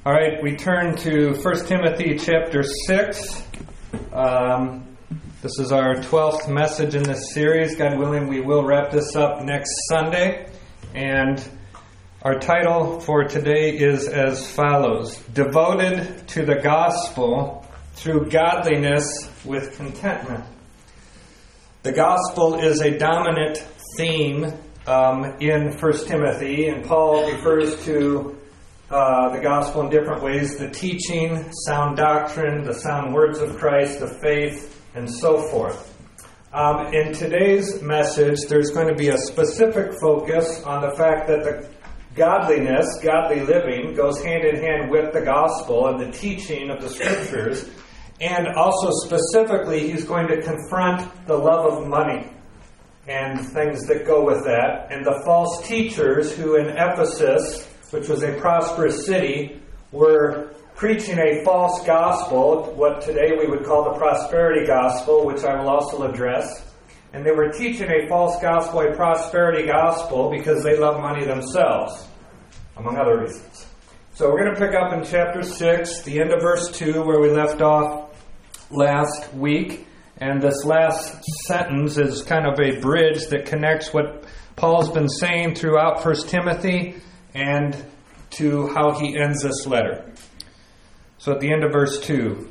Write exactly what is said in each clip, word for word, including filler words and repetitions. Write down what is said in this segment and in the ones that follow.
All right, we turn to First Timothy chapter six. Um, this is our twelfth message in this series. God willing, we will wrap this up next Sunday. And our title for today is as follows: Devoted to the Gospel through Godliness with Contentment. The Gospel is a dominant theme um, in First Timothy, and Paul refers to Uh, the gospel in different ways: the teaching, sound doctrine, the sound words of Christ, the faith, and so forth. Um, in today's message, there's going to be a specific focus on the fact that the godliness, godly living, goes hand in hand with the gospel and the teaching of the Scriptures. And also specifically, he's going to confront the love of money and things that go with that, and the false teachers who in Ephesus, which was a prosperous city, were preaching a false gospel, what today we would call the prosperity gospel, which I will also address. And they were teaching a false gospel, a prosperity gospel, because they love money themselves, among other reasons. So we're going to pick up in chapter six, the end of verse two, where we left off last week. And this last sentence is kind of a bridge that connects what Paul's been saying throughout First Timothy and to how he ends this letter. So at the end of verse two,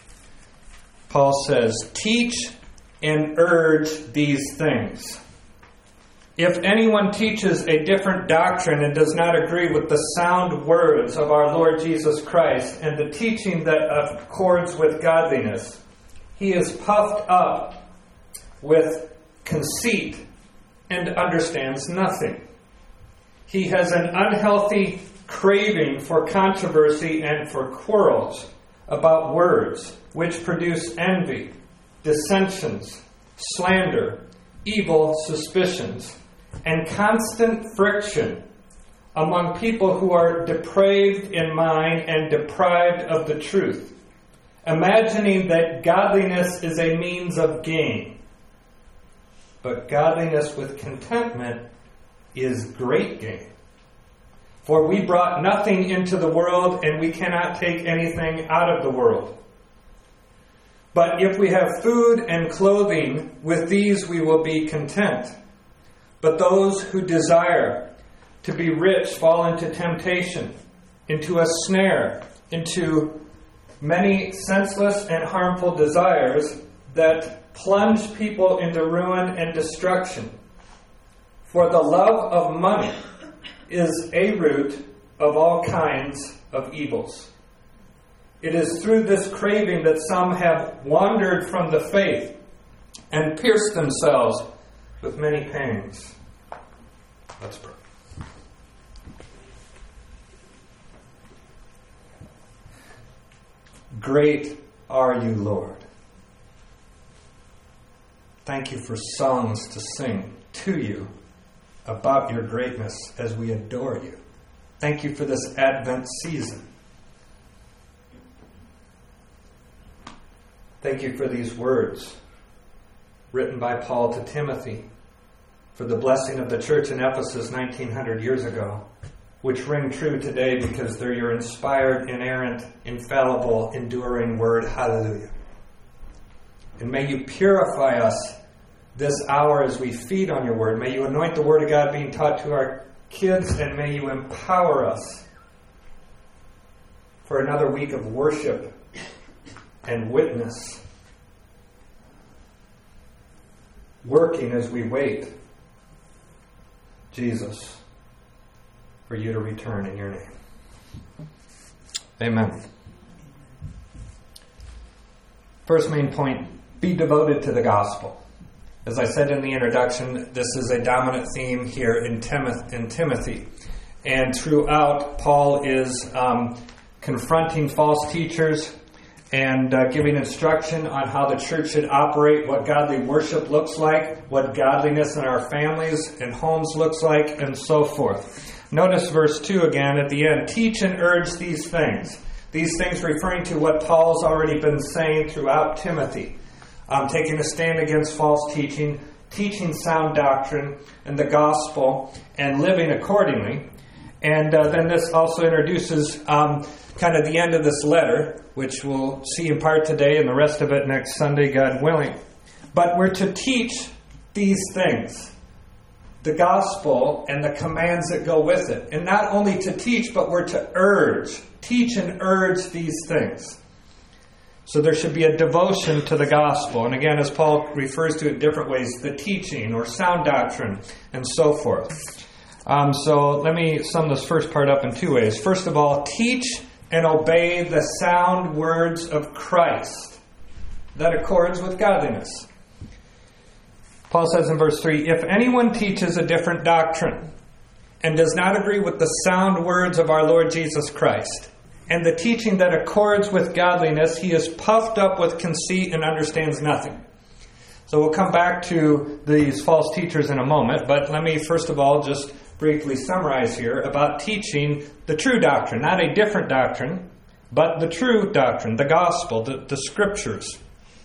Paul says, "Teach and urge these things. If anyone teaches a different doctrine and does not agree with the sound words of our Lord Jesus Christ and the teaching that accords with godliness, he is puffed up with conceit and understands nothing. He has an unhealthy craving for controversy and for quarrels about words, which produce envy, dissensions, slander, evil suspicions, and constant friction among people who are depraved in mind and deprived of the truth, imagining that godliness is a means of gain. But godliness with contentment is great gain. For we brought nothing into the world, and we cannot take anything out of the world. But if we have food and clothing, with these we will be content. But those who desire to be rich fall into temptation, into a snare, into many senseless and harmful desires that plunge people into ruin and destruction. For the love of money is a root of all kinds of evils. It is through this craving that some have wandered from the faith and pierced themselves with many pangs." Let's pray. Great are you, Lord. Thank you for songs to sing to you about your greatness as we adore you. Thank you for this Advent season. Thank you for these words written by Paul to Timothy for the blessing of the church in Ephesus nineteen hundred years ago, which ring true today because they're your inspired, inerrant, infallible, enduring word. Hallelujah. And may you purify us this hour as we feed on your word. May you anoint the word of God being taught to our kids, and may you empower us for another week of worship and witness, working as we wait, Jesus, for you to return in your name. Amen. First main point: be devoted to the gospel. As I said in the introduction, this is a dominant theme here in, Timoth- in Timothy. And throughout, Paul is um, confronting false teachers and uh, giving instruction on how the church should operate, what godly worship looks like, what godliness in our families and homes looks like, and so forth. Notice verse two again at the end. Teach and urge these things. These things referring to what Paul's already been saying throughout Timothy. Um, taking a stand against false teaching, teaching sound doctrine and the gospel, and living accordingly. And uh, then this also introduces um, kind of the end of this letter, which we'll see in part today and the rest of it next Sunday, God willing. But we're to teach these things, the gospel and the commands that go with it. And not only to teach, but we're to urge, teach and urge these things. So there should be a devotion to the gospel. And again, as Paul refers to it different ways, the teaching or sound doctrine and so forth. Um, so let me sum this first part up in two ways. First of all, teach and obey the sound words of Christ that accords with godliness. Paul says in verse three, if anyone teaches a different doctrine and does not agree with the sound words of our Lord Jesus Christ, and the teaching that accords with godliness, he is puffed up with conceit and understands nothing. So we'll come back to these false teachers in a moment, but let me first of all just briefly summarize here about teaching the true doctrine, not a different doctrine, but the true doctrine, the gospel, the, the scriptures.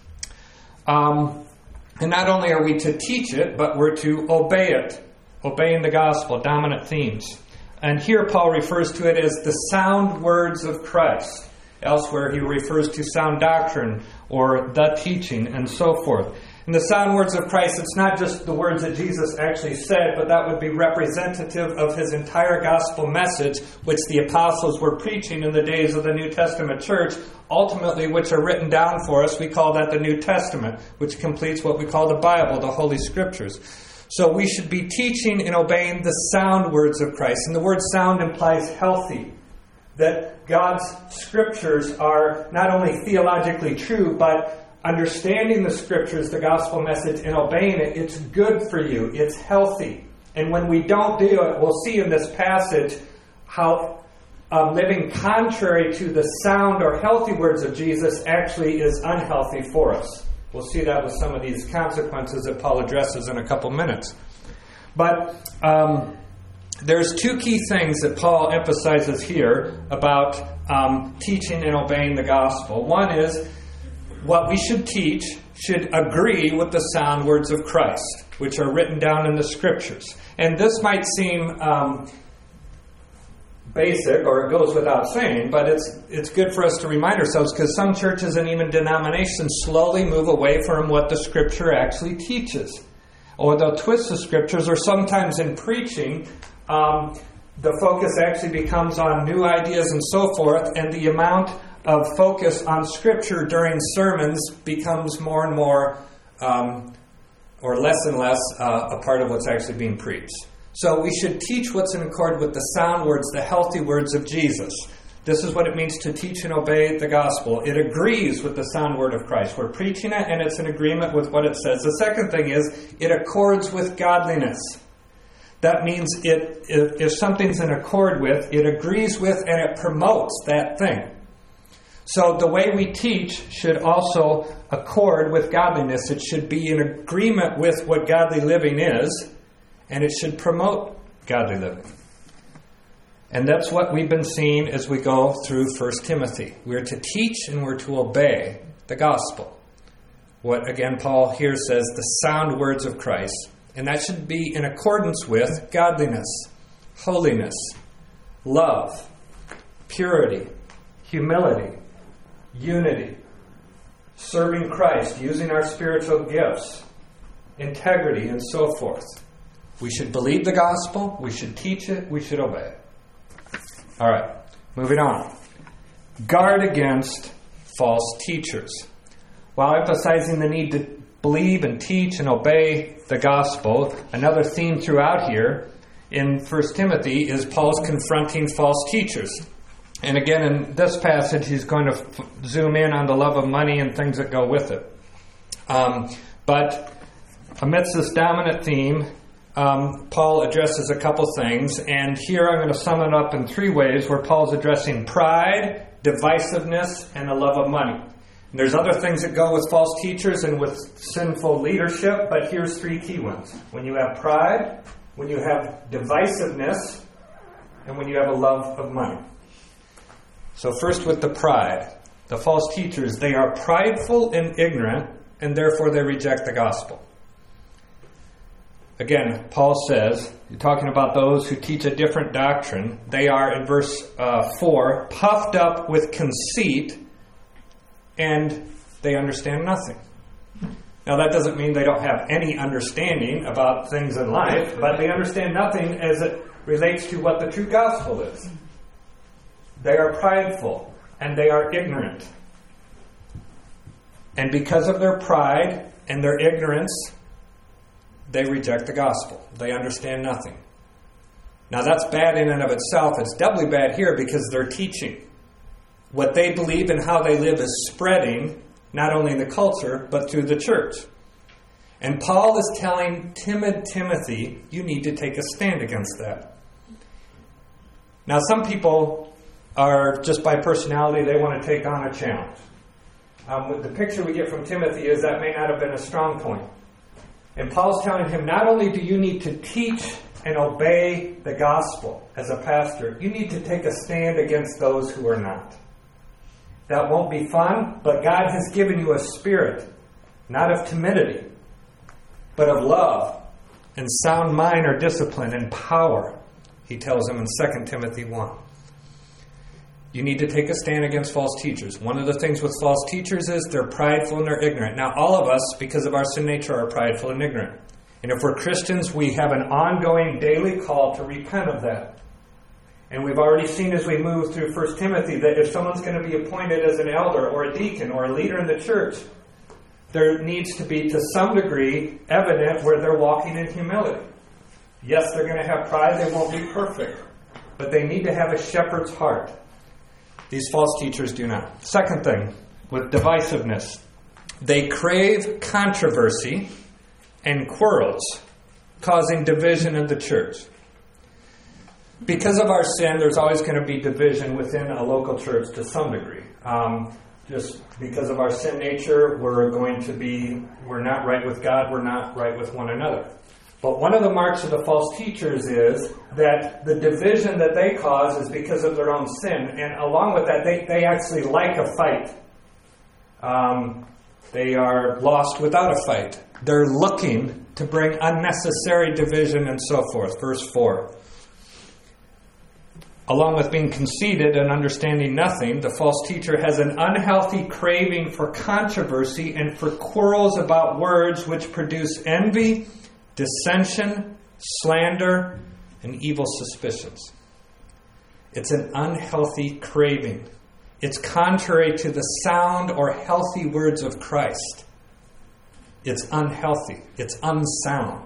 Um, and not only are we to teach it, but we're to obey it, obeying the gospel, dominant themes. And here Paul refers to it as the sound words of Christ. Elsewhere he refers to sound doctrine or the teaching and so forth. In the sound words of Christ, it's not just the words that Jesus actually said, but that would be representative of his entire gospel message, which the apostles were preaching in the days of the New Testament church, ultimately which are written down for us. We call that the New Testament, which completes what we call the Bible, the Holy Scriptures. So we should be teaching and obeying the sound words of Christ. And the word sound implies healthy. That God's Scriptures are not only theologically true, but understanding the Scriptures, the gospel message, and obeying it, it's good for you. It's healthy. And when we don't do it, we'll see in this passage how um, living contrary to the sound or healthy words of Jesus actually is unhealthy for us. We'll see that with some of these consequences that Paul addresses in a couple minutes. But um, there's two key things that Paul emphasizes here about um, teaching and obeying the gospel. One is what we should teach should agree with the sound words of Christ, which are written down in the Scriptures. And this might seem um, basic, or it goes without saying, but it's it's good for us to remind ourselves, because some churches and even denominations slowly move away from what the Scripture actually teaches. Or they'll twist the Scriptures, or sometimes in preaching, um, the focus actually becomes on new ideas and so forth, and the amount of focus on Scripture during sermons becomes more and more, um, or less and less, uh, a part of what's actually being preached. So we should teach what's in accord with the sound words, the healthy words of Jesus. This is what it means to teach and obey the gospel. It agrees with the sound word of Christ. We're preaching it, and it's in agreement with what it says. The second thing is, it accords with godliness. That means it if, if something's in accord with, it agrees with, and it promotes that thing. So the way we teach should also accord with godliness. It should be in agreement with what godly living is, and it should promote godly living. And that's what we've been seeing as we go through First Timothy. We're to teach and we're to obey the gospel. What, again, Paul here says, the sound words of Christ. And that should be in accordance with godliness, holiness, love, purity, humility, unity, serving Christ, using our spiritual gifts, integrity, and so forth. We should believe the gospel, we should teach it, we should obey it. All right, moving on. Guard against false teachers. While emphasizing the need to believe and teach and obey the gospel, another theme throughout here in First Timothy is Paul's confronting false teachers. And again, in this passage, he's going to f- zoom in on the love of money and things that go with it. Um, but amidst this dominant theme, um, Paul addresses a couple things. And here I'm going to sum it up in three ways where Paul's addressing pride, divisiveness, and the love of money. And there's other things that go with false teachers and with sinful leadership, but here's three key ones. When you have pride, when you have divisiveness, and when you have a love of money. So first with the pride. The false teachers, they are prideful and ignorant, and therefore they reject the gospel. Again, Paul says, you're talking about those who teach a different doctrine. They are, in verse uh, four, puffed up with conceit, and they understand nothing. Now, that doesn't mean they don't have any understanding about things in life, but they understand nothing as it relates to what the true gospel is. They are prideful, and they are ignorant. And because of their pride and their ignorance, they reject the gospel. They understand nothing. Now, that's bad in and of itself. It's doubly bad here because they're teaching. What they believe and how they live is spreading, not only in the culture, but through the church. And Paul is telling timid Timothy, you need to take a stand against that. Now, some people are, just by personality, they want to take on a challenge. Um, with the picture we get from Timothy is that may not have been a strong point. And Paul's telling him, not only do you need to teach and obey the gospel as a pastor, you need to take a stand against those who are not. That won't be fun, but God has given you a spirit, not of timidity, but of love and sound mind or discipline and power, he tells him in Second Timothy one. You need to take a stand against false teachers. One of the things with false teachers is they're prideful and they're ignorant. Now, all of us, because of our sin nature, are prideful and ignorant. And if we're Christians, we have an ongoing daily call to repent of that. And we've already seen as we move through First Timothy that if someone's going to be appointed as an elder or a deacon or a leader in the church, there needs to be, to some degree, evident where they're walking in humility. Yes, they're going to have pride. They won't be perfect. But they need to have a shepherd's heart. These false teachers do not. Second thing, with divisiveness, they crave controversy and quarrels, causing division in the church. Because of our sin, there's always going to be division within a local church to some degree. Um, just because of our sin nature, we're going to be, we're not right with God, we're not right with one another. But one of the marks of the false teachers is that the division that they cause is because of their own sin. And along with that, they, they actually like a fight. Um, they are lost without a fight. They're looking to bring unnecessary division and so forth. Verse four. Along with being conceited and understanding nothing, the false teacher has an unhealthy craving for controversy and for quarrels about words which produce envy, dissension, slander, and evil suspicions. It's an unhealthy craving. It's contrary to the sound or healthy words of Christ. It's unhealthy. It's unsound.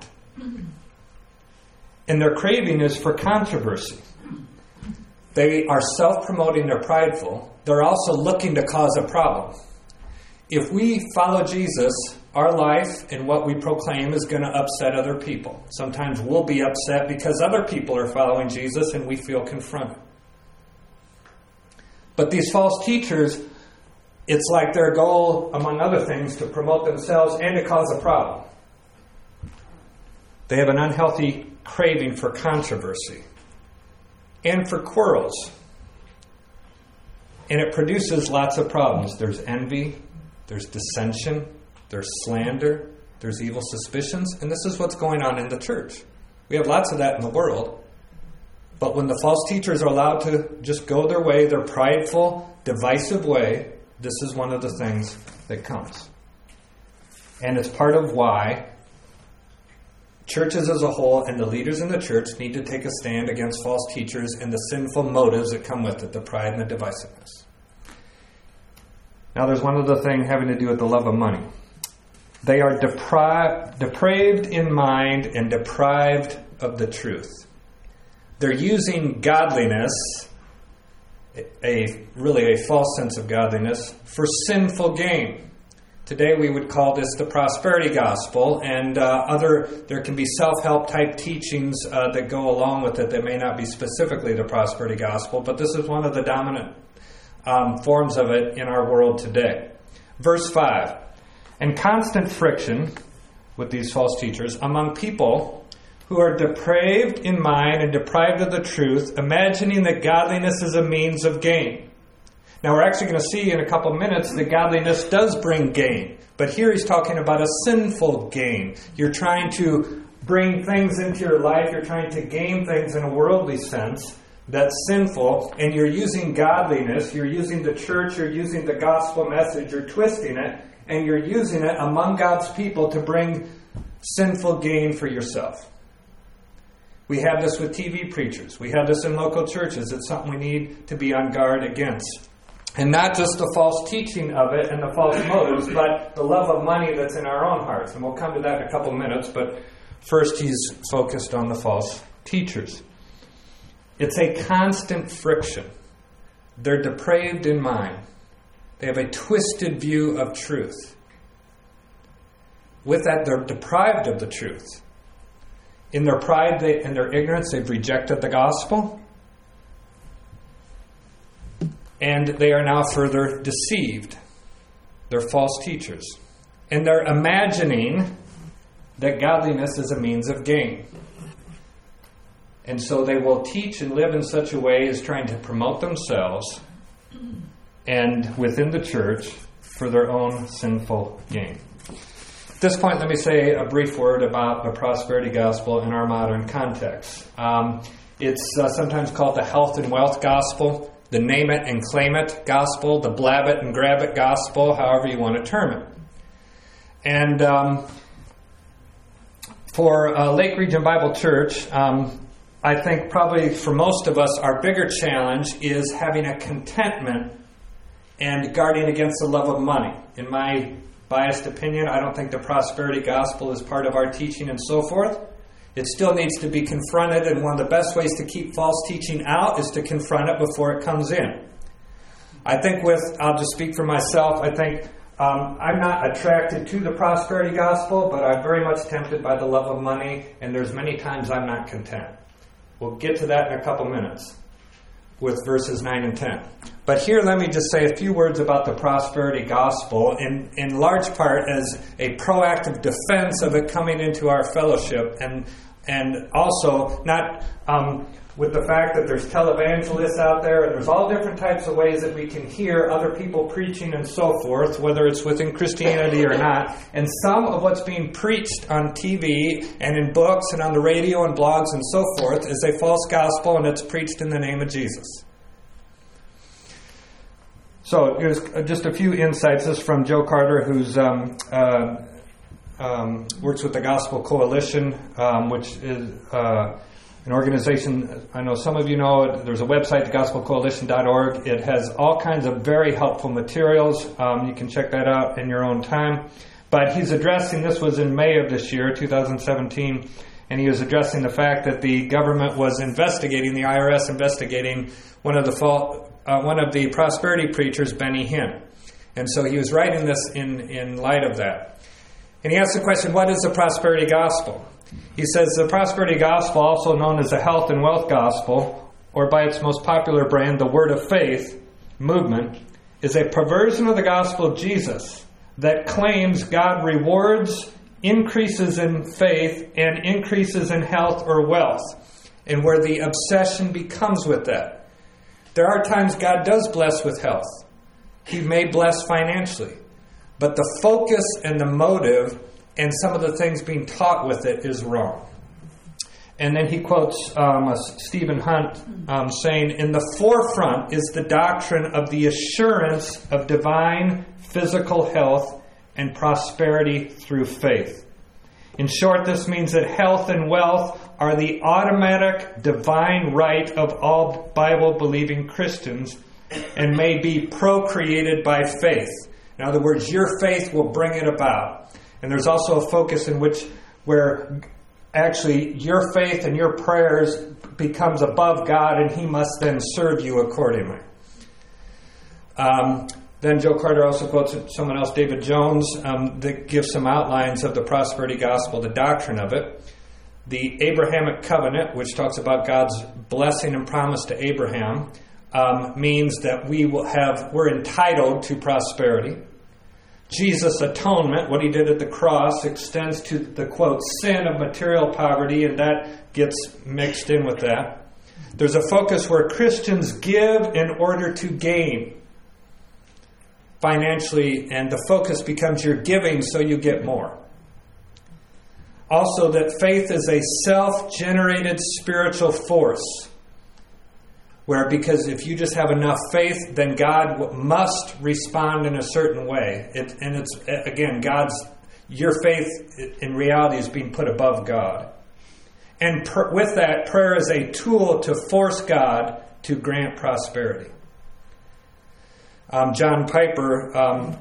And their craving is for controversy. They are self-promoting, they're prideful. They're also looking to cause a problem. If we follow Jesus, our life and what we proclaim is going to upset other people. Sometimes we'll be upset because other people are following Jesus and we feel confronted. But these false teachers, it's like their goal, among other things, to promote themselves and to cause a problem. They have an unhealthy craving for controversy and for quarrels. And it produces lots of problems. There's envy, there's dissension, there's slander, there's evil suspicions, and this is what's going on in the church. We have lots of that in the world. But when the false teachers are allowed to just go their way, their prideful, divisive way, this is one of the things that comes. And it's part of why churches as a whole and the leaders in the church need to take a stand against false teachers and the sinful motives that come with it, the pride and the divisiveness. Now there's one other thing having to do with the love of money. They are depri- depraved in mind and deprived of the truth. They're using godliness, a really a false sense of godliness, for sinful gain. Today we would call this the prosperity gospel, and uh, other there can be self-help type teachings uh, that go along with it that may not be specifically the prosperity gospel, but this is one of the dominant um, forms of it in our world today. Verse five, and constant friction with these false teachers among people who are depraved in mind and deprived of the truth, imagining that godliness is a means of gain. Now we're actually going to see in a couple of minutes that godliness does bring gain. But here he's talking about a sinful gain. You're trying to bring things into your life, you're trying to gain things in a worldly sense that's sinful, and you're using godliness, you're using the church, you're using the gospel message, you're twisting it, and you're using it among God's people to bring sinful gain for yourself. We have this with T V preachers. We have this in local churches. It's something we need to be on guard against. And not just the false teaching of it and the false motives, but the love of money that's in our own hearts. And we'll come to that in a couple of minutes, but first he's focused on the false teachers. It's a constant friction. They're depraved in mind. They have a twisted view of truth. With that, they're deprived of the truth. In their pride they, and their ignorance, they've rejected the gospel. And they are now further deceived. They're false teachers. And they're imagining that godliness is a means of gain. And so they will teach and live in such a way as trying to promote themselves and within the church for their own sinful gain. At this point, let me say a brief word about the prosperity gospel in our modern context. Um, it's uh, sometimes called the health and wealth gospel, the name it and claim it gospel, the blab it and grab it gospel, however you want to term it. And um, for uh, Lake Region Bible Church, um, I think probably for most of us, our bigger challenge is having a contentment and guarding against the love of money. In my biased opinion, I don't think the prosperity gospel is part of our teaching and so forth. It still needs to be confronted, and one of the best ways to keep false teaching out is to confront it before it comes in. I think with, I'll just speak for myself, I think um, I'm not attracted to the prosperity gospel, but I'm very much tempted by the love of money, and there's many times I'm not content. We'll get to that in a couple minutes with verses nine and ten. But here let me just say a few words about the prosperity gospel, in, in large part as a proactive defense of it coming into our fellowship, and and also not um, with the fact that there's televangelists out there, and there's all different types of ways that we can hear other people preaching and so forth, whether it's within Christianity or not. And some of what's being preached on T V and in books and on the radio and blogs and so forth is a false gospel, and it's preached in the name of Jesus. So here's just a few insights. This is from Joe Carter, who's um, uh, um, works with the Gospel Coalition, um, which is uh, an organization, I know some of you know it. There's a website, the gospel coalition dot org. It has all kinds of very helpful materials. Um, you can check that out in your own time. But he's addressing, this was in May of this year, two thousand seventeen, and he was addressing the fact that the government was investigating, the I R S investigating one of the fault, uh, one of the prosperity preachers, Benny Hinn. And so he was writing this in, in light of that. And he asked the question, what is the prosperity gospel? He says the prosperity gospel, also known as the health and wealth gospel, or by its most popular brand, the Word of Faith movement, is a perversion of the gospel of Jesus that claims God rewards increases in faith and increases in health or wealth, and where the obsession becomes with that. There are times God does bless with health. He may bless financially. But the focus and the motive and some of the things being taught with it is wrong. And then he quotes um, Stephen Hunt um, saying, in the forefront is the doctrine of the assurance of divine physical health and prosperity through faith. In short, this means that health and wealth are the automatic divine right of all Bible-believing Christians and may be procreated by faith. In other words, your faith will bring it about. And there's also a focus in which where actually your faith and your prayers becomes above God, and He must then serve you accordingly. Um, then Joe Carter also quotes someone else, David Jones, um, that gives some outlines of the prosperity gospel, the doctrine of it. The Abrahamic covenant, which talks about God's blessing and promise to Abraham, um, means that we will have we're entitled to prosperity. Jesus' atonement, what He did at the cross, extends to the, quote, sin of material poverty, and that gets mixed in with that. There's a focus where Christians give in order to gain financially, and the focus becomes you're giving so you get more. Also, that faith is a self-generated spiritual force. Where, because if you just have enough faith, then God must respond in a certain way. It, and it's, again, God's, your faith in reality is being put above God. And per, with that, prayer is a tool to force God to grant prosperity. Um, John Piper um,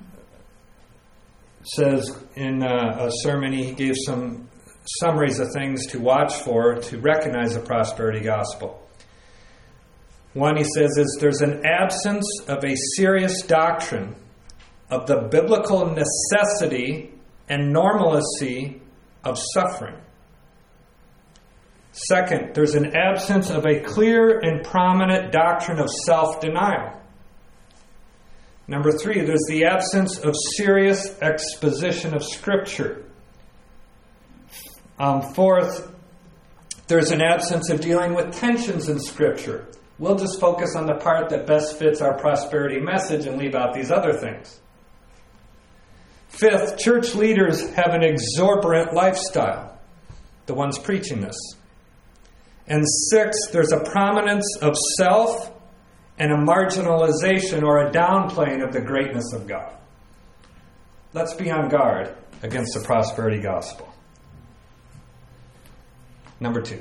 says in a, a sermon, he gave some summaries of things to watch for to recognize the prosperity gospel. One, he says, is there's an absence of a serious doctrine of the biblical necessity and normalcy of suffering. Second, there's an absence of a clear and prominent doctrine of self-denial. Number three, there's the absence of serious exposition of Scripture. Um, fourth, there's an absence of dealing with tensions in Scripture. We'll just focus on the part that best fits our prosperity message and leave out these other things. Fifth, church leaders have an exorbitant lifestyle, the ones preaching this. And sixth, there's a prominence of self and a marginalization or a downplaying of the greatness of God. Let's be on guard against the prosperity gospel. Number two.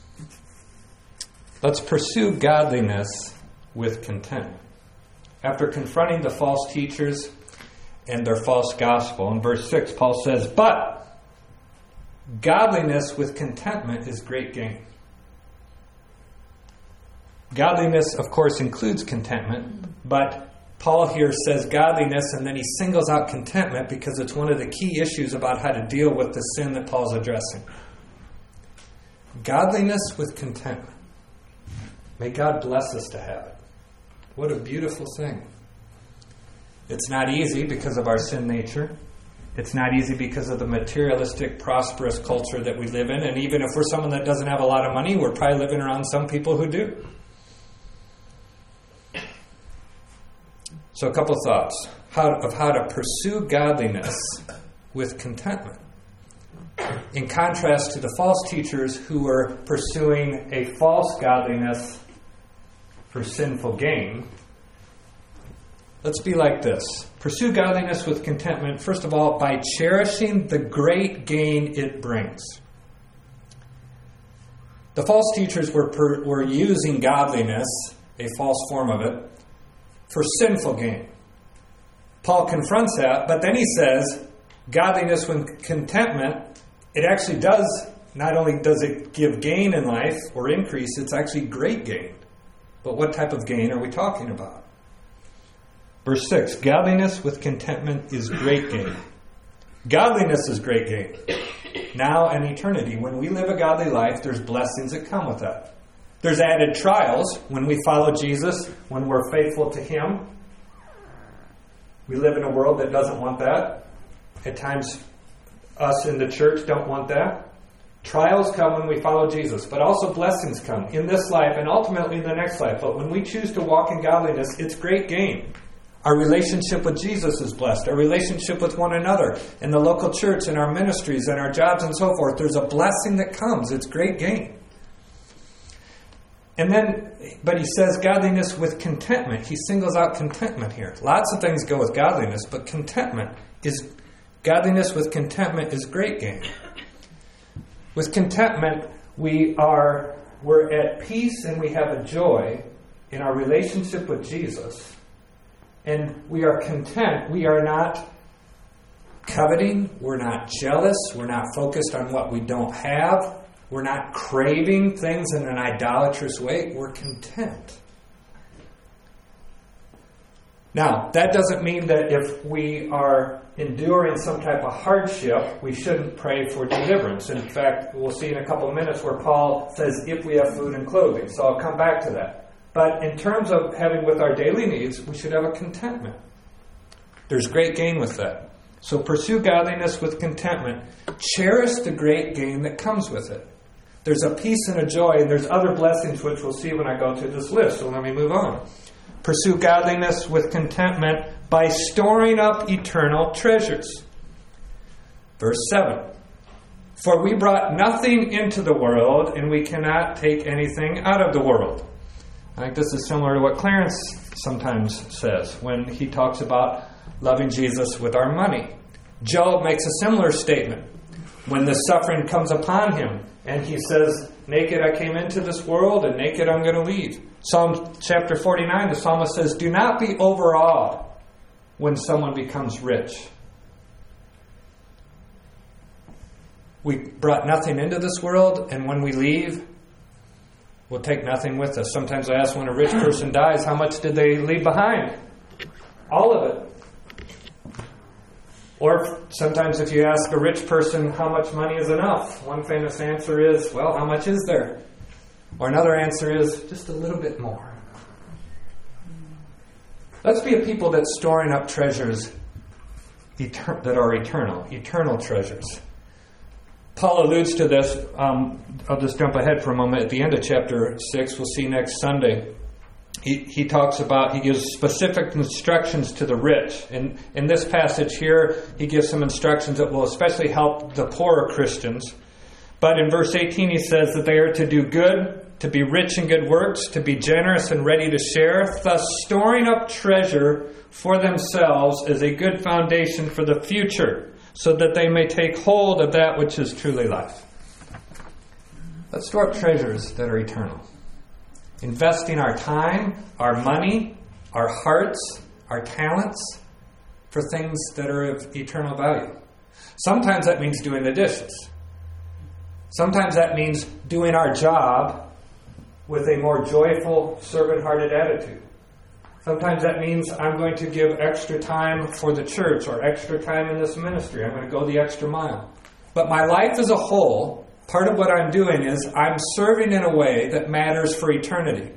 Let's pursue godliness with contentment. After confronting the false teachers and their false gospel, in verse six, Paul says, "But godliness with contentment is great gain." Godliness, of course, includes contentment, but Paul here says godliness, and then he singles out contentment because it's one of the key issues about how to deal with the sin that Paul's addressing. Godliness with contentment. May God bless us to have it. What a beautiful thing. It's not easy because of our sin nature. It's not easy because of the materialistic, prosperous culture that we live in. And even if we're someone that doesn't have a lot of money, we're probably living around some people who do. So a couple thoughts how, of how to pursue godliness with contentment. In contrast to the false teachers who were pursuing a false godliness for sinful gain, let's be like this. Pursue godliness with contentment, first of all, by cherishing the great gain it brings. The false teachers were, per, were using godliness, a false form of it, for sinful gain. Paul confronts that, but then he says, godliness with contentment, it actually does, not only does it give gain in life or increase, it's actually great gain. But what type of gain are we talking about? Verse six, godliness with contentment is great gain. Godliness is great gain. Now and eternity. When we live a godly life, there's blessings that come with that. There's added trials when we follow Jesus, when we're faithful to Him. We live in a world that doesn't want that. At times, us in the church don't want that. Trials come when we follow Jesus, but also blessings come in this life and ultimately in the next life. But when we choose to walk in godliness, it's great gain. Our relationship with Jesus is blessed. Our relationship with one another in the local church and our ministries and our jobs and so forth. There's a blessing that comes. It's great gain. And then, but he says godliness with contentment. He singles out contentment here. Lots of things go with godliness, but contentment is, godliness with contentment is great gain. With contentment, we are, we're at peace and we have a joy in our relationship with Jesus. And we are content. We are not coveting. We're not jealous. We're not focused on what we don't have. We're not craving things in an idolatrous way. We're content. Now, that doesn't mean that if we are enduring some type of hardship, we shouldn't pray for deliverance. In fact, we'll see in a couple of minutes where Paul says, if we have food and clothing. So I'll come back to that. But in terms of having with our daily needs, we should have a contentment. There's great gain with that. So pursue godliness with contentment. Cherish the great gain that comes with it. There's a peace and a joy, and there's other blessings which we'll see when I go through this list. So let me move on. Pursue godliness with contentment by storing up eternal treasures. Verse seven. For we brought nothing into the world, and we cannot take anything out of the world. I think this is similar to what Clarence sometimes says when he talks about loving Jesus with our money. Job makes a similar statement when the suffering comes upon him, and he says, naked I came into this world, and naked I'm going to leave. Psalm chapter forty-nine, the psalmist says, do not be overawed when someone becomes rich. We brought nothing into this world, and when we leave, we'll take nothing with us. Sometimes I ask when a rich person dies, how much did they leave behind? All of it. Or sometimes if you ask a rich person how much money is enough, one famous answer is, well, how much is there? Or another answer is, just a little bit more. Let's be a people that's storing up treasures etern- that are eternal, eternal treasures. Paul alludes to this. Um, I'll just jump ahead for a moment. At the end of chapter six, we'll see next Sunday. He, he talks about, he gives specific instructions to the rich. In, in this passage here, he gives some instructions that will especially help the poorer Christians. But in verse eighteen, he says that they are to do good, to be rich in good works, to be generous and ready to share, thus storing up treasure for themselves as a good foundation for the future, so that they may take hold of that which is truly life. Let's store up treasures that are eternal. Investing our time, our money, our hearts, our talents for things that are of eternal value. Sometimes that means doing the dishes. Sometimes that means doing our job with a more joyful, servant-hearted attitude. Sometimes that means I'm going to give extra time for the church or extra time in this ministry. I'm going to go the extra mile. But my life as a whole, part of what I'm doing is I'm serving in a way that matters for eternity.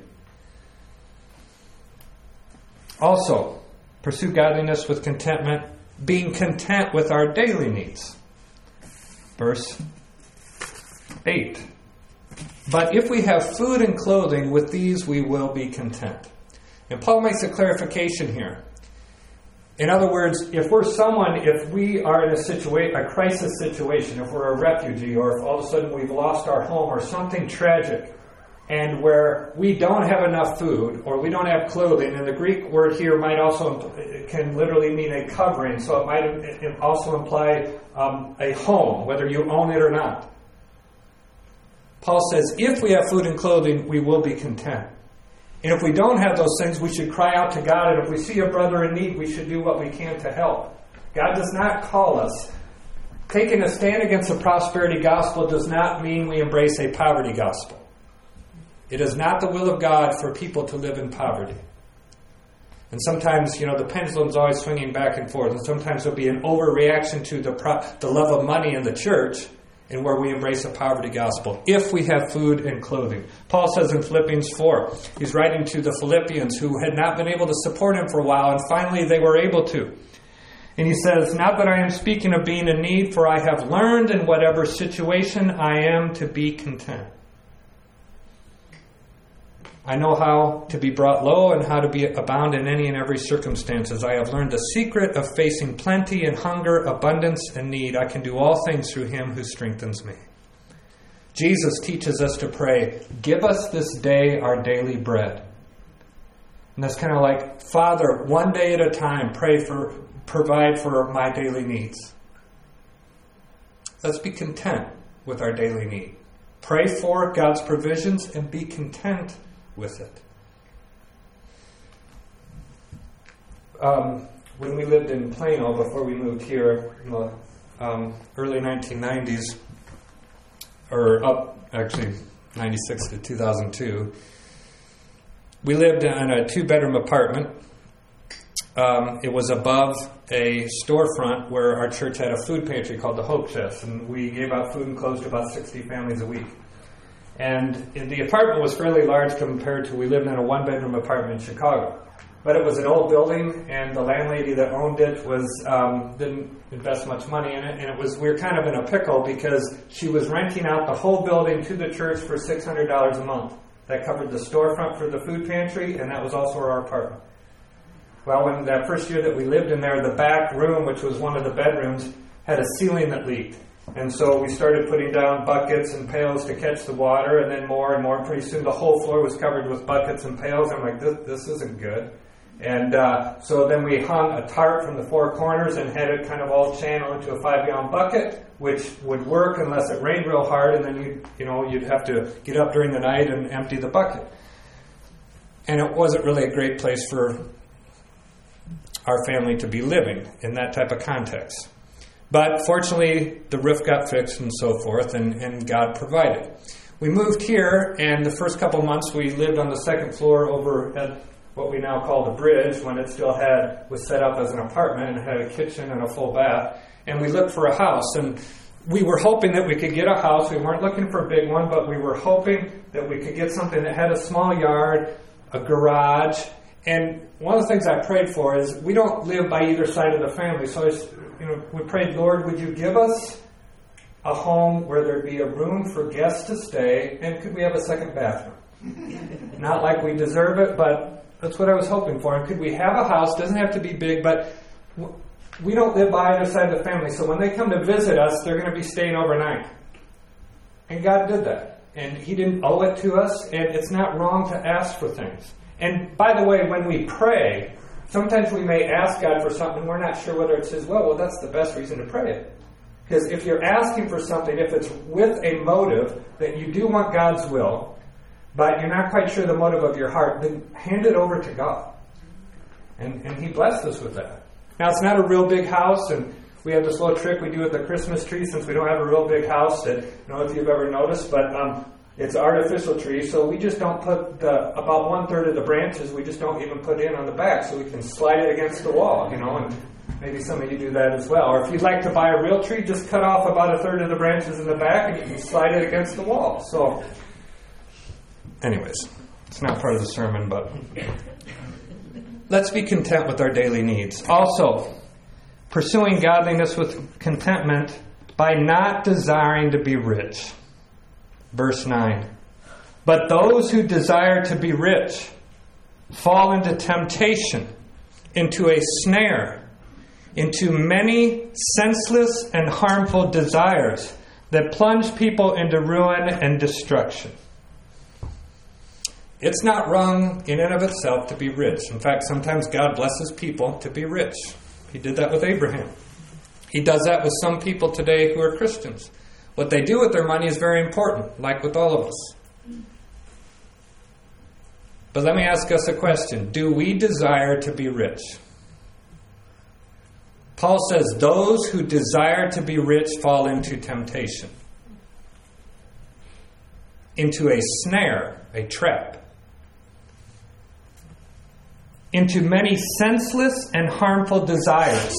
Also, pursue godliness with contentment, being content with our daily needs. Verse eight. But if we have food and clothing, with these we will be content. And Paul makes a clarification here. In other words, if we're someone, if we are in a situation, a crisis situation, if we're a refugee, or if all of a sudden we've lost our home, or something tragic, and where we don't have enough food, or we don't have clothing, and the Greek word here might also, it can literally mean a covering, so it might also imply um, a home, whether you own it or not. Paul says, if we have food and clothing, we will be content. And if we don't have those things, we should cry out to God. And if we see a brother in need, we should do what we can to help. God does not call us. Taking a stand against the prosperity gospel does not mean we embrace a poverty gospel. It is not the will of God for people to live in poverty. And sometimes, you know, the pendulum's always swinging back and forth. And sometimes there'll be an overreaction to the, pro- the love of money in the church, and where we embrace a poverty gospel, if we have food and clothing. Paul says in Philippians four, he's writing to the Philippians who had not been able to support him for a while, and finally they were able to. And he says, not that I am speaking of being in need, for I have learned in whatever situation I am to be content. I know how to be brought low and how to be abound in any and every circumstances. I have learned the secret of facing plenty and hunger, abundance and need. I can do all things through him who strengthens me. Jesus teaches us to pray, give us this day our daily bread. And that's kind of like, Father, one day at a time, pray for, provide for my daily needs. Let's be content with our daily need. Pray for God's provisions and be content with it. Um, when we lived in Plano, before we moved here in the um, early nineteen nineties, or up, actually, ninety-six to two thousand two, we lived in a two-bedroom apartment. Um, it was above a storefront where our church had a food pantry called the Hope Chest, and we gave out food and clothes to about sixty families a week. And the apartment was fairly large compared to, we lived in a one-bedroom apartment in Chicago. But it was an old building, and the landlady that owned it was um, didn't invest much money in it. And it was we were kind of in a pickle because she was renting out the whole building to the church for six hundred dollars a month. That covered the storefront for the food pantry, and that was also our apartment. Well, when that first year that we lived in there, the back room, which was one of the bedrooms, had a ceiling that leaked. And so we started putting down buckets and pails to catch the water, and then more and more. Pretty soon the whole floor was covered with buckets and pails. I'm like, this, this isn't good. And uh, so then we hung a tarp from the four corners and had it kind of all channel into a five-gallon bucket, which would work unless it rained real hard, and then you you know you'd have to get up during the night and empty the bucket. And it wasn't really a great place for our family to be living in that type of context. But fortunately, the roof got fixed and so forth, and, and God provided. We moved here, and the first couple months we lived on the second floor over at what we now call the bridge, when it still had was set up as an apartment and had a kitchen and a full bath. And we looked for a house, and we were hoping that we could get a house. We weren't looking for a big one, but we were hoping that we could get something that had a small yard, a garage. And one of the things I prayed for is we don't live by either side of the family. So I, you know, we prayed, Lord, would you give us a home where there'd be a room for guests to stay, and could we have a second bathroom? Not like we deserve it, but that's what I was hoping for. And could we have a house? Doesn't have to be big, but we don't live by either side of the family. So when they come to visit us, they're going to be staying overnight. And God did that. And He didn't owe it to us, and it's not wrong to ask for things. And by the way, when we pray, sometimes we may ask God for something, we're not sure whether it's His will. Well, that's the best reason to pray it. Because if you're asking for something, if it's with a motive that you do want God's will, but you're not quite sure the motive of your heart, then hand it over to God. And, and He blessed us with that. Now, it's not a real big house, and we have this little trick we do with the Christmas tree, since we don't have a real big house. That, I don't know if you've ever noticed, but um, it's artificial tree, so we just don't put the, about one-third of the branches, we just don't even put in on the back, so we can slide it against the wall, you know, and maybe some of you do that as well. Or if you'd like to buy a real tree, just cut off about a third of the branches in the back, and you can slide it against the wall. So, anyways, it's not part of the sermon, but let's be content with our daily needs. Also, pursuing godliness with contentment by not desiring to be rich. Verse nine. But those who desire to be rich fall into temptation, into a snare, into many senseless and harmful desires that plunge people into ruin and destruction. It's not wrong in and of itself to be rich. In fact, sometimes God blesses people to be rich. He did that with Abraham. He does that with some people today who are Christians. What they do with their money is very important, like with all of us. But let me ask us a question. Do we desire to be rich? Paul says, those who desire to be rich fall into temptation, into a snare, a trap, into many senseless and harmful desires.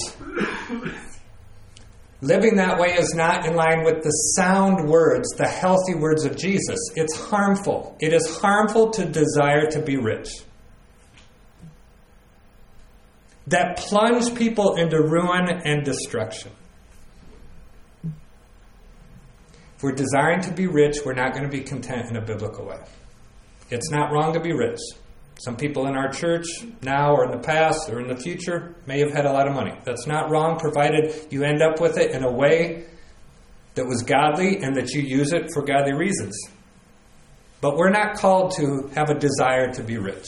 Living that way is not in line with the sound words, the healthy words of Jesus. It's harmful. It is harmful to desire to be rich. That plunge people into ruin and destruction. If we're desiring to be rich, we're not going to be content in a biblical way. It's not wrong to be rich. Some people in our church now or in the past or in the future may have had a lot of money. That's not wrong, provided you end up with it in a way that was godly and that you use it for godly reasons. But we're not called to have a desire to be rich.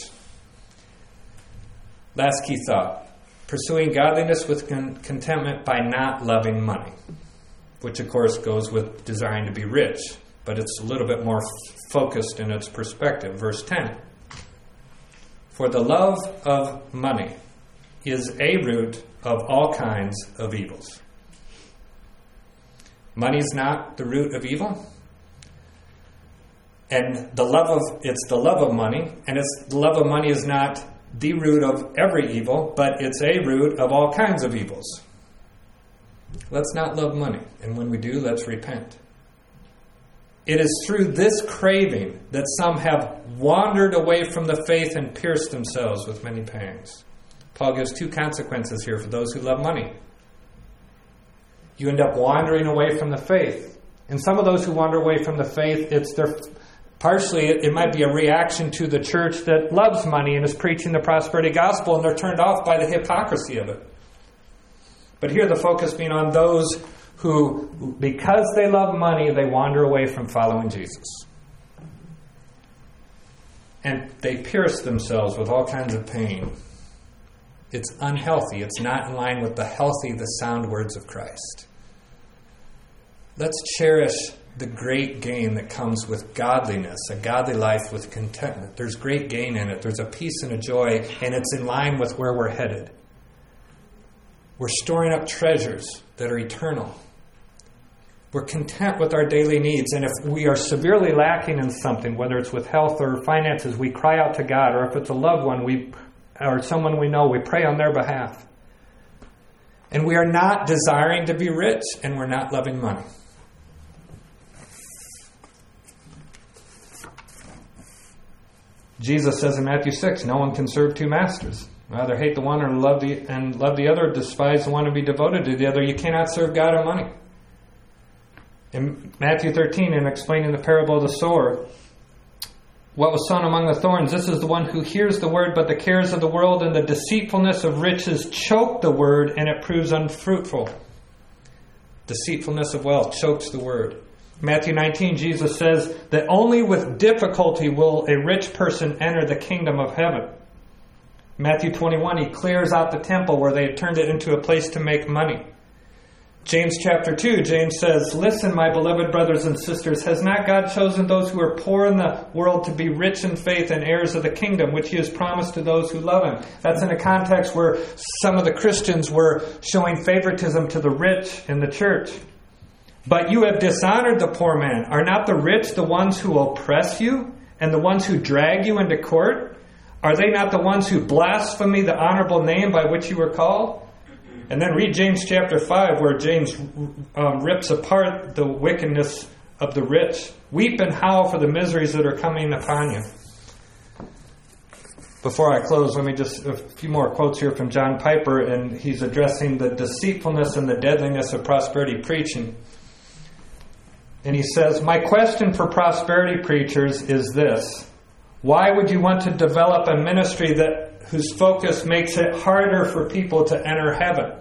Last key thought. Pursuing godliness with con- contentment by not loving money. Which, of course, goes with desiring to be rich. But it's a little bit more f- focused in its perspective. Verse ten. For the love of money is a root of all kinds of evils. Money is not the root of evil. And the love of it's the love of money, and it's the love of money is not the root of every evil, but it's a root of all kinds of evils. Let's not love money, and when we do, let's repent. It is through this craving that some have wandered away from the faith and pierced themselves with many pangs. Paul gives two consequences here for those who love money. You end up wandering away from the faith. And some of those who wander away from the faith, it's their partially it, it might be a reaction to the church that loves money and is preaching the prosperity gospel, and they're turned off by the hypocrisy of it. But here the focus being on those who, because they love money, they wander away from following Jesus. And they pierce themselves with all kinds of pain. It's unhealthy. It's not in line with the healthy, the sound words of Christ. Let's cherish the great gain that comes with godliness, a godly life with contentment. There's great gain in it. There's a peace and a joy, and it's in line with where we're headed. We're storing up treasures that are eternal. We're content with our daily needs, and if we are severely lacking in something, whether it's with health or finances, we cry out to God, or if it's a loved one we or someone we know, we pray on their behalf. And we are not desiring to be rich, and we're not loving money. Jesus says in Matthew six, no one can serve two masters. Either hate the one or love the and love the other, despise the one and be devoted to the other. You cannot serve God or money. In Matthew thirteen, in explaining the parable of the sower, what was sown among the thorns, this is the one who hears the word, but the cares of the world and the deceitfulness of riches choke the word, and it proves unfruitful. Deceitfulness of wealth chokes the word. Matthew nineteen, Jesus says that only with difficulty will a rich person enter the kingdom of heaven. Matthew twenty-one, he clears out the temple where they had turned it into a place to make money. James chapter two, James says, listen, my beloved brothers and sisters, has not God chosen those who are poor in the world to be rich in faith and heirs of the kingdom, which he has promised to those who love him? That's in a context where some of the Christians were showing favoritism to the rich in the church. But you have dishonored the poor man. Are not the rich the ones who oppress you and the ones who drag you into court? Are they not the ones who blaspheme the honorable name by which you were called? And then read James chapter five, where James um, rips apart the wickedness of the rich. Weep and howl for the miseries that are coming upon you. Before I close, let me just, a few more quotes here from John Piper, and he's addressing the deceitfulness and the deadliness of prosperity preaching. And he says, my question for prosperity preachers is this. Why would you want to develop a ministry that whose focus makes it harder for people to enter heaven?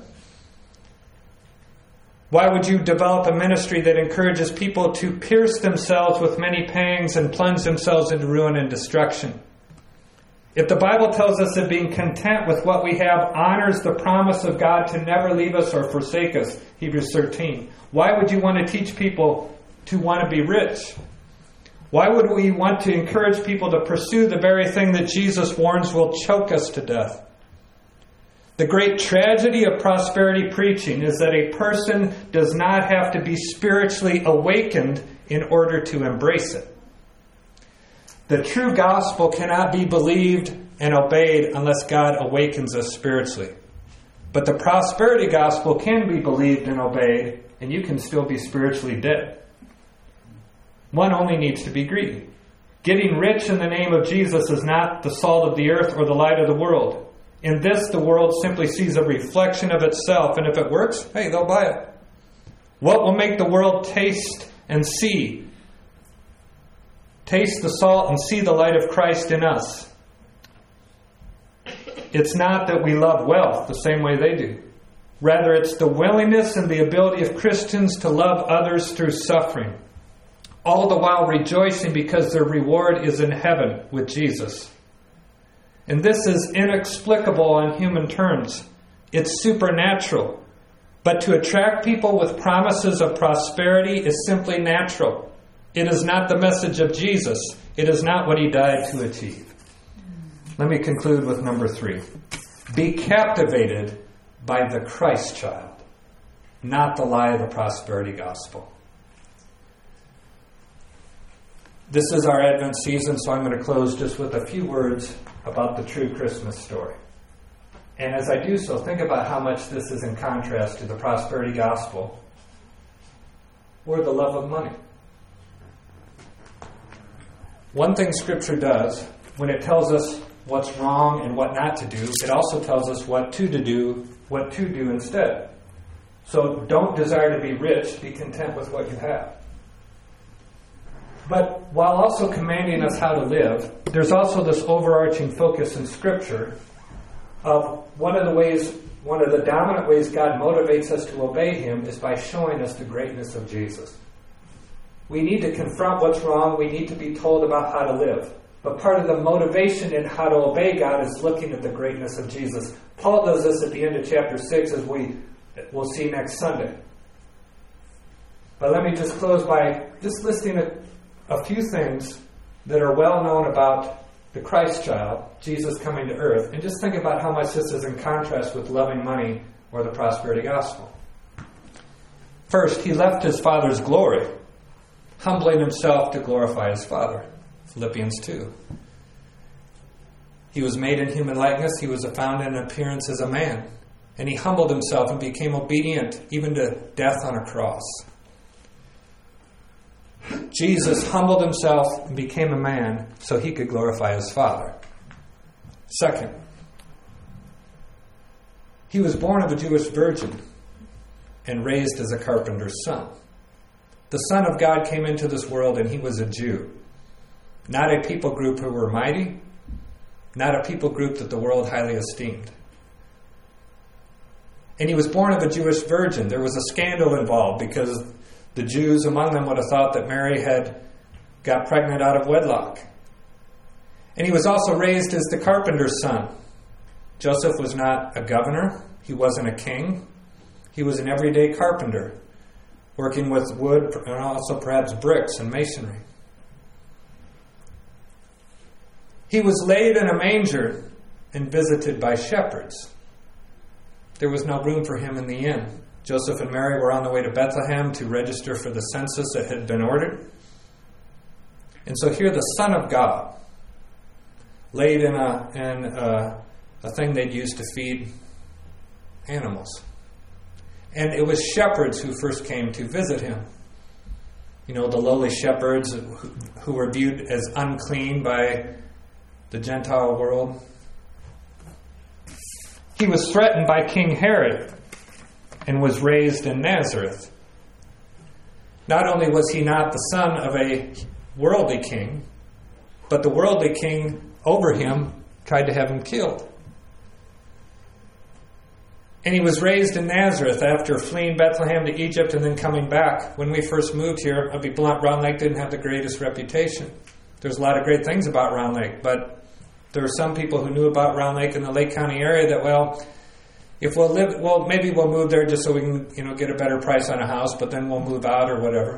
Why would you develop a ministry that encourages people to pierce themselves with many pangs and plunge themselves into ruin and destruction? If the Bible tells us that being content with what we have honors the promise of God to never leave us or forsake us, Hebrews thirteen, why would you want to teach people to want to be rich? Why would we want to encourage people to pursue the very thing that Jesus warns will choke us to death? The great tragedy of prosperity preaching is that a person does not have to be spiritually awakened in order to embrace it. The true gospel cannot be believed and obeyed unless God awakens us spiritually. But the prosperity gospel can be believed and obeyed, and you can still be spiritually dead. One only needs to be greedy. Getting rich in the name of Jesus is not the salt of the earth or the light of the world. In this, the world simply sees a reflection of itself, and if it works, hey, they'll buy it. What will make the world taste and see? Taste the salt and see the light of Christ in us. It's not that we love wealth the same way they do. Rather, it's the willingness and the ability of Christians to love others through suffering, all the while rejoicing because their reward is in heaven with Jesus. And this is inexplicable on human terms. It's supernatural. But to attract people with promises of prosperity is simply natural. It is not the message of Jesus. It is not what he died to achieve. Let me conclude with number three. Be captivated by the Christ child, not the lie of the prosperity gospel. This is our Advent season, so I'm going to close just with a few words about the true Christmas story. And as I do so, think about how much this is in contrast to the prosperity gospel or the love of money. One thing Scripture does, when it tells us what's wrong and what not to do, it also tells us what to do, what to do instead. So don't desire to be rich, be content with what you have. But while also commanding us how to live, there's also this overarching focus in Scripture of one of the ways, one of the dominant ways God motivates us to obey Him is by showing us the greatness of Jesus. We need to confront what's wrong. We need to be told about how to live. But part of the motivation in how to obey God is looking at the greatness of Jesus. Paul does this at the end of chapter six, as we will see next Sunday. But let me just close by just listing a, a few things that are well known about the Christ child, Jesus coming to earth, and just think about how much this is in contrast with loving money or the prosperity gospel. First, He left His Father's glory, humbling Himself to glorify His Father. Philippians two. He was made in human likeness. He was found in appearance as a man. And He humbled Himself and became obedient even to death on a cross. Jesus humbled Himself and became a man so He could glorify His Father. Second, He was born of a Jewish virgin and raised as a carpenter's son. The Son of God came into this world and He was a Jew. Not a people group who were mighty, not a people group that the world highly esteemed. And He was born of a Jewish virgin. There was a scandal involved because the Jews among them would have thought that Mary had got pregnant out of wedlock. And He was also raised as the carpenter's son. Joseph was not a governor. He wasn't a king. He was an everyday carpenter, working with wood and also perhaps bricks and masonry. He was laid in a manger and visited by shepherds. There was no room for Him in the inn. Joseph and Mary were on the way to Bethlehem to register for the census that had been ordered. And so here the Son of God, laid in a, in a, a thing they'd used to feed animals. And it was shepherds who first came to visit Him. You know, the lowly shepherds who, who were viewed as unclean by the Gentile world. He was threatened by King Herod and was raised in Nazareth. Not only was He not the son of a worldly king, but the worldly king over Him tried to have Him killed. And He was raised in Nazareth after fleeing Bethlehem to Egypt and then coming back. When we first moved here, I'll be blunt, Round Lake didn't have the greatest reputation. There's a lot of great things about Round Lake, but there were some people who knew about Round Lake in the Lake County area that, well, if we'll live, well, maybe we'll move there just so we can, you know, get a better price on a house, but then we'll move out or whatever.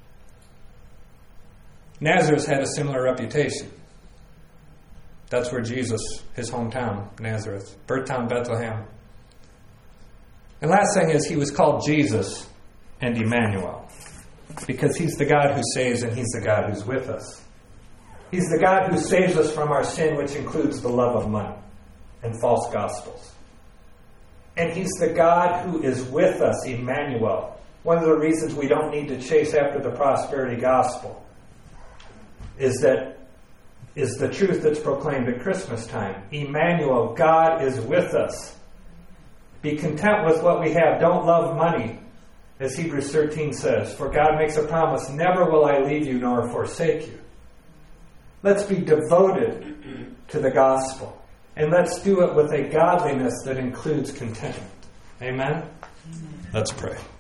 Nazareth had a similar reputation. That's where Jesus, His hometown, Nazareth, birth town, Bethlehem. And last thing is, He was called Jesus and Emmanuel, because He's the God who saves and He's the God who's with us. He's the God who saves us from our sin, which includes the love of money and false gospels. And He's the God who is with us, Emmanuel. One of the reasons we don't need to chase after the prosperity gospel is that is the truth that's proclaimed at Christmas time. Emmanuel, God is with us. Be content with what we have. Don't love money, as Hebrews thirteen says. For God makes a promise, never will I leave you nor forsake you. Let's be devoted to the gospel. And let's do it with a godliness that includes contentment. Amen? Amen. Let's pray.